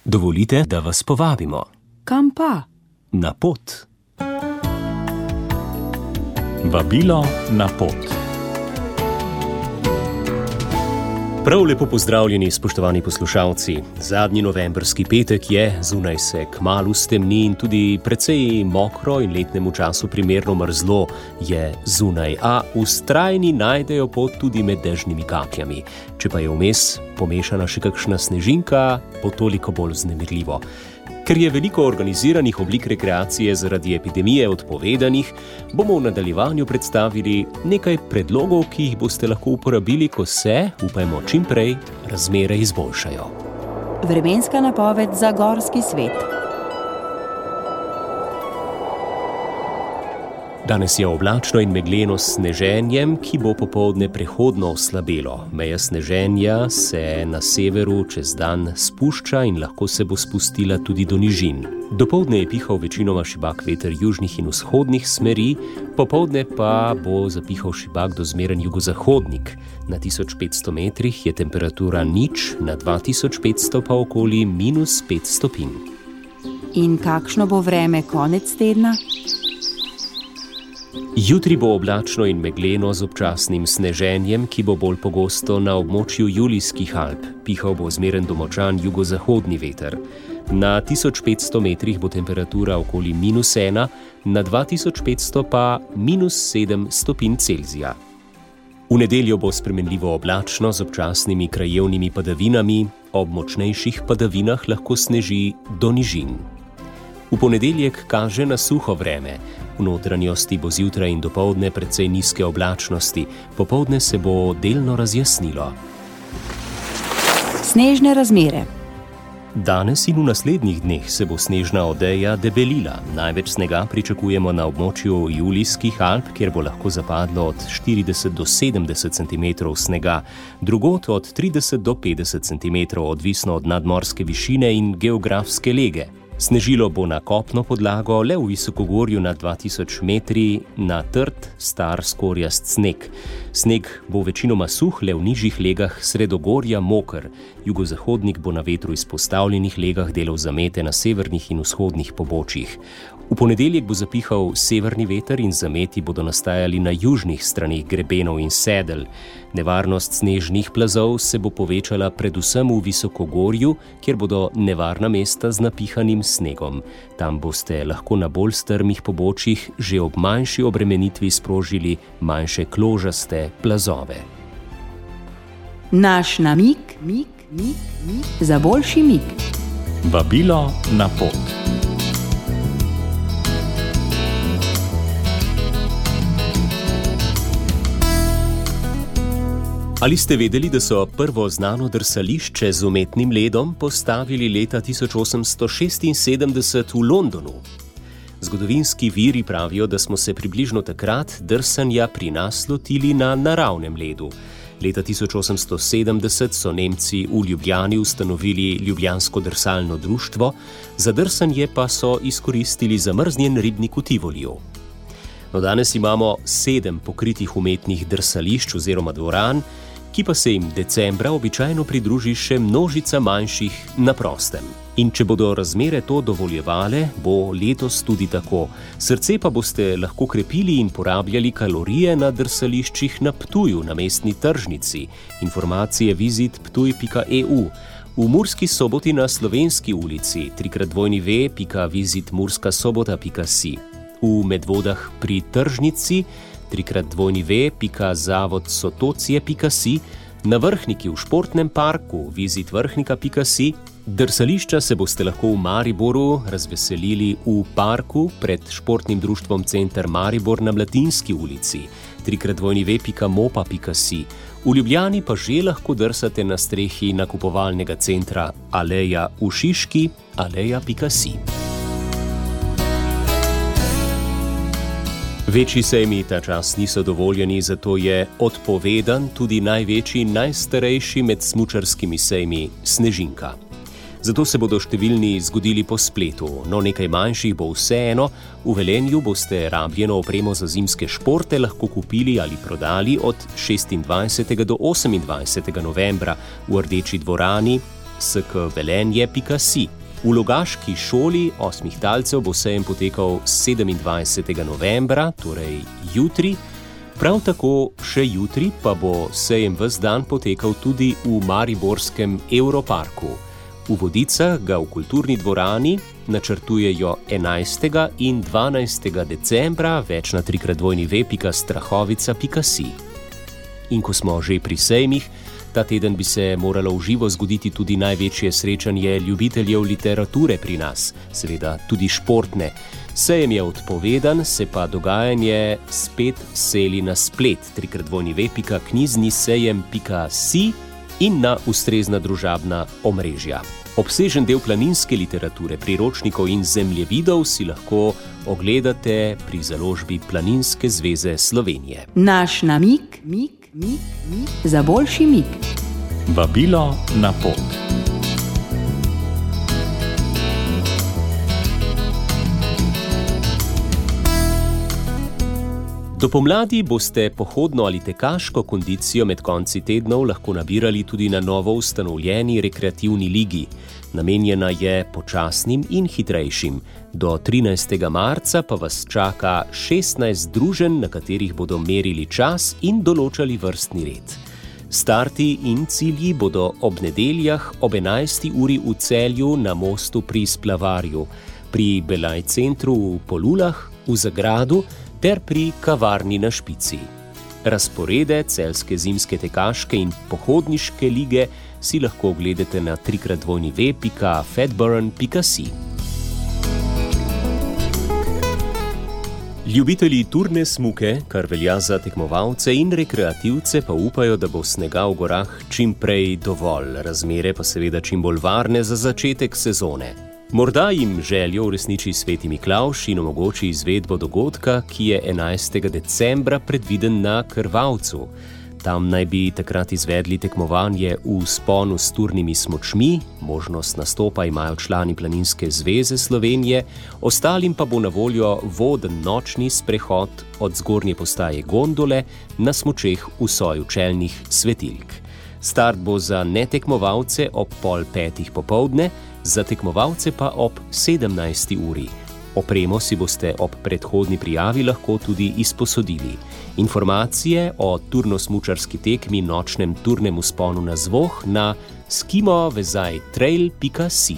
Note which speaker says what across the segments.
Speaker 1: Dovolite, da vas povabimo.
Speaker 2: Kam pa?
Speaker 1: Na pot. Vabilo na pot. Prav lepo pozdravljeni, spoštovani poslušalci. Zadnji novembrski petek je, zunaj se kmalu stemni in tudi precej mokro in letnemu času primerno mrzlo je zunaj, a vztrajni najdejo pot tudi med dežnimi kapljami. Če pa je vmes pomešana še kakšna snežinka, bo toliko bolj vznemirljivo. Ker je veliko organiziranih oblik rekreacije zaradi epidemije odpovedanih, bomo v nadaljevanju predstavili nekaj predlogov, ki jih boste lahko uporabili, ko se, upajmo čim prej, razmere izboljšajo.
Speaker 2: Vremenska napoved za gorski svet.
Speaker 1: Danes je oblačno in megleno s sneženjem, ki bo popoldne prehodno oslabelo. Meja sneženja se na severu čez dan spušča in lahko se bo spustila tudi do nižin. Dopoldne je pihal večinoma šibak veter južnih in vzhodnih smeri, popoldne pa bo zapihal šibak do zmeren jugozahodnik. Na 1500 metrih je temperatura 0, na 2500 pa okoli -5 stopinj.
Speaker 2: In kakšno bo vreme konec tedna?
Speaker 1: Jutri bo oblačno in megleno z občasnim sneženjem, ki bo bolj pogosto na območju Julijskih Alp. Pihal bo zmeren do močan jugozahodni veter. Na 1500 metrih bo temperatura okoli -1, na 2500 pa -7 stopinj Celzija. V nedeljo bo spremenljivo oblačno z občasnimi krajevnimi padavinami, ob močnejših padavinah lahko sneži do nižin. V ponedeljek kaže na suho vreme. V notranjosti bo zjutraj in dopoldne precej nizke oblačnosti, popoldne se bo delno razjasnilo.
Speaker 2: Snežne razmere.
Speaker 1: Danes in v naslednjih dneh se bo snežna odeja debelila. Največ snega pričakujemo na območju Julijskih Alp, kjer bo lahko zapadlo od 40 do 70 cm snega, drugod od 30 do 50 cm, odvisno od nadmorske višine in geografske lege. Snežilo bo na kopno podlago le v visokogorju nad 2000 metri na trd, star skorjast sneg. Sneg bo večinoma suh, le v nižjih legah sredogorja moker. Jugozahodnik bo na vetru izpostavljenih legah delal zamete na severnih in vzhodnih pobočjih. V ponedeljek bo zapihal severni veter in zameti bodo nastajali na južnih straneh grebenov in sedel. Nevarnost snežnih plazov se bo povečala predvsem v visokogorju, kjer bodo nevarna mesta z napihanim snegom. Tam boste lahko na bolj strmih pobočjih že ob manjši obremenitvi sprožili manjše kložaste plazove.
Speaker 2: Naš namig za boljši mig.
Speaker 1: Vabilo na pot. Ali ste vedeli, da so prvo znano drsališče z umetnim ledom postavili leta 1876 v Londonu? Zgodovinski viri pravijo, da smo se približno takrat drsanja pri nas lotili na naravnem ledu. Leta 1870 so Nemci v Ljubljani ustanovili Ljubljansko drsalno društvo, za drsanje pa so izkoristili zamrznjen ribnik v Tivoliju. No, danes imamo 7 pokritih umetnih drsališč oziroma dvoran, ki pa se jim decembra običajno pridruži še množica manjših na prostem. In če bodo razmere to dovoljevale, bo letos tudi tako. Srce pa boste lahko krepili in porabljali kalorije na drsališčih na Ptuju, na mestni tržnici. Informacije visit.ptuj.eu. V Murski Soboti na Slovenski ulici www.visitmurskasobota.si. V Medvodah pri tržnici www.zavodsotocije.si, na Vrhniki v športnem parku visitvrhnika.si. Drsališča se boste lahko v Mariboru razveselili v parku pred športnim društvom Center Maribor na Mladinski ulici www.mopa.si. V Ljubljani pa že lahko drsate na strehi nakupovalnega centra Aleja v Šiški aleja.si. Večji sejmi ta čas niso dovoljeni, zato je odpovedan tudi največji, najstarejši med smučarskimi sejmi Snežinka. Zato se bodo številni zgodili po spletu, no nekaj manjših bo vseeno. V Velenju boste rabljeno opremo za zimske športe lahko kupili ali prodali od 26. do 28. novembra v Rdeči dvorani skvelenje.si. V Logaški šoli 8 talcev bo sejem potekal 27. novembra, torej jutri. Prav tako še jutri pa bo sejem ves dan potekal tudi v mariborskem Europarku. V Vodicah ga v kulturni dvorani načrtujejo 11. in 12. decembra, več na www.strahovica.si. In ko smo že pri sejmih, ta teden bi se moralo v živo zgoditi tudi največje srečanje ljubiteljev literature pri nas, seveda tudi športne. Sejem je odpovedan, se pa dogajanje spet seli na splet www.knjižnisejem.si in na ustrezna družabna omrežja. Obsežen del planinske literature, priročnikov in zemljevidov si lahko ogledate pri založbi Planinske zveze Slovenije.
Speaker 2: Naš namig za boljši mig.
Speaker 3: Vabilo na pot.
Speaker 1: Do pomladi boste pohodno ali tekaško kondicijo med konci tednov lahko nabirali tudi na novo ustanovljeni rekreativni ligi. Namenjena je počasnim in hitrejšim. Do 13. marca pa vas čaka 16 združenj, na katerih bodo merili čas in določali vrstni red. Starti in cilji bodo ob nedeljah ob 11. uri v Celju na mostu pri Splavarju, pri Belaj centru v Polulah, v Zagradu ter pri kavarni na Špici. Razporede celjske zimske tekaške in pohodniške lige si lahko ogledate na www.fedburn.si. Ljubitelji turne smuke, kar velja za tekmovalce in rekreativce, pa upajo, da bo snega v gorah čim prej dovolj, razmere pa seveda čim bolj varne za začetek sezone. Morda jim željo uresniči Sveti Miklavž in omogoči izvedbo dogodka, ki je 11. decembra predviden na Krvavcu. Tam naj bi takrat izvedli tekmovanje v vzponu s turnimi smučmi, možnost nastopa imajo člani Planinske zveze Slovenije, ostalim pa bo na voljo voden nočni sprehod od zgornje postaje gondole na smučeh v soju čelnih svetilk. Start bo za netekmovalce ob 4:30 popoldne, za tekmovalce pa ob 17. uri. Opremo si boste ob predhodni prijavi lahko tudi izposodili. Informacije o turno-smučarski tekmi nočnem turnem vzponu na Zvoh na skimovezajtrail.si.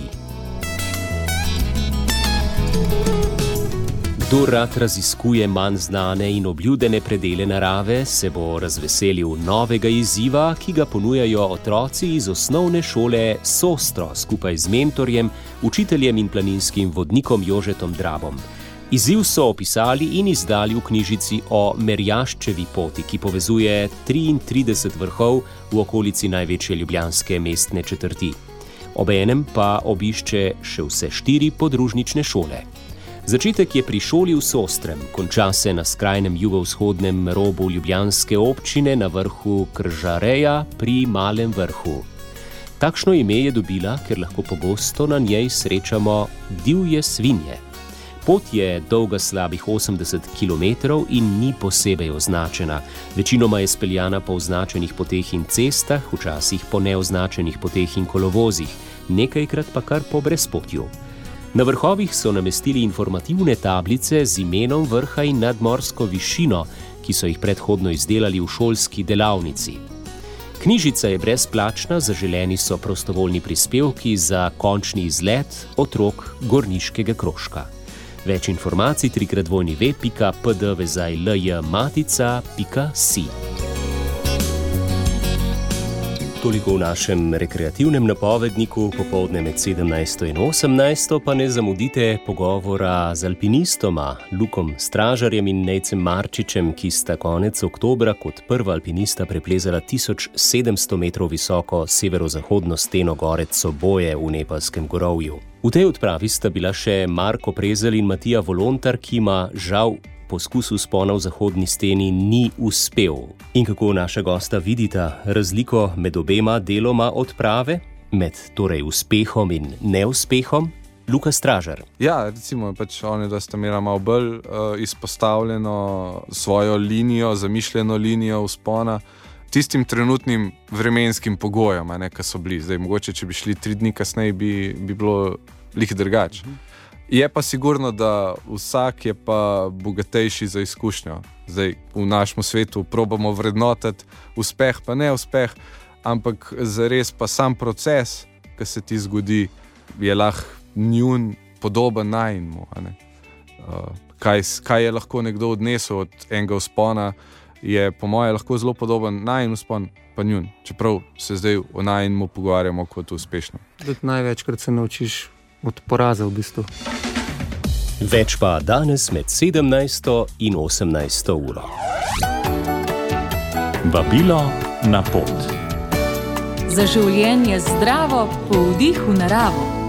Speaker 1: Kdor rad raziskuje manj znane in obljudene predele narave, se bo razveselil novega izziva, ki ga ponujajo otroci iz osnovne šole Sostro skupaj z mentorjem, učiteljem in planinskim vodnikom Jožetom Drabom. Izziv so opisali in izdali v knjižici o Merjaščevi poti, ki povezuje 33 vrhov v okolici največje ljubljanske mestne četrti. Obenem pa obišče še vse 4 podružnične šole. Začetek je pri šoli v Sostrem, konča se na skrajnem jugovzhodnem robu ljubljanske občine na vrhu Kržareja pri Malem vrhu. Takšno ime je dobila, ker lahko pogosto na njej srečamo divje svinje. Pot je dolga slabih 80 km in ni posebej označena. Večinoma je speljana po označenih poteh in cestah, včasih po neoznačenih poteh in kolovozih, nekajkrat pa kar po brezpotju. Na vrhovih so namestili informativne tablice z imenom vrha in nadmorsko višino, ki so jih predhodno izdelali v šolski delavnici. Knjižica je brezplačna, zaželeni so prostovoljni prispevki za končni izlet otrok gorniškega krožka. Več informacij www.pdvezajljmatica.si. Toliko v našem rekreativnem napovedniku, popoldne med 17. in 18. pa ne zamudite pogovora z alpinistoma Lukom Stražarjem in Nejcem Marčičem, ki sta konec oktobra kot prva alpinista preplezala 1700 metrov visoko severozahodno steno gore Coboje v nepalskem gorovju. V tej odpravi sta bila še Marko Prezelj in Matija Volontar, ki ima žal poskus vzpona v zahodni steni ni uspel. In kako naša gosta vidita razliko med obema deloma odprave, med torej uspehom in neuspehom? Luka Stražar.
Speaker 4: Ja, recimo oni, da sta imela malo bolj izpostavljeno svojo linijo, zamišljeno linijo vzpona tistim trenutnim vremenskim pogojem, ki so bili. Zdaj, mogoče, če bi šli 3 dni kasneje, bi bilo lih drugače. Je pa sigurno, da vsak je pa bogatejši za izkušnjo. Zdaj, v našem svetu probamo vrednotiti uspeh, pa ne uspeh, ampak zares pa sam proces, ki se ti zgodi, je lahko njun podoben najinmu. Kaj je lahko nekdo odnesel od enega vzpona, je po moje lahko zelo podoben najin vzpon, pa njun. Čeprav se zdaj o najinmu pogovarjamo kot uspešno.
Speaker 5: Največkrat se naučiš od poraza v bistvu.
Speaker 1: Več pa danes med 17. in 18. uro.
Speaker 3: Vabilo na pot.
Speaker 2: Za življenje zdravo, po vdihu naravo.